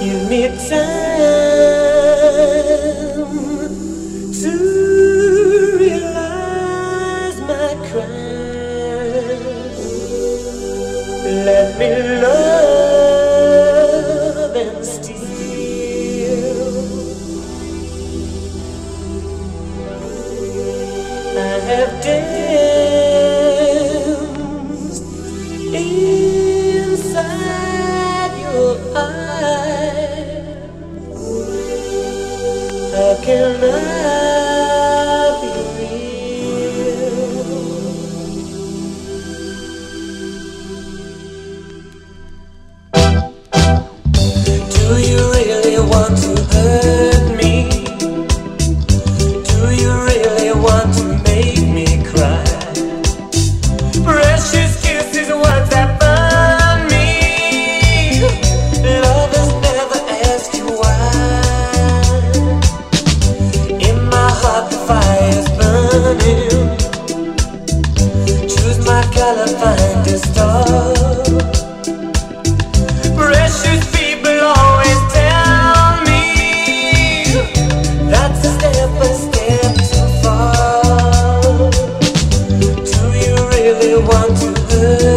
Give me time to realize my crime. Let me love and steal. I have danced inside your eyes. How can I be real? Do you really want to hurt me? Do you really want to make me cry? Precious kisses, words that burn me. Lovers never ask you why. In my heart the fire's burning. Choose my color, find a star. Precious people always tell me that's a step too far. Do you really want to hurt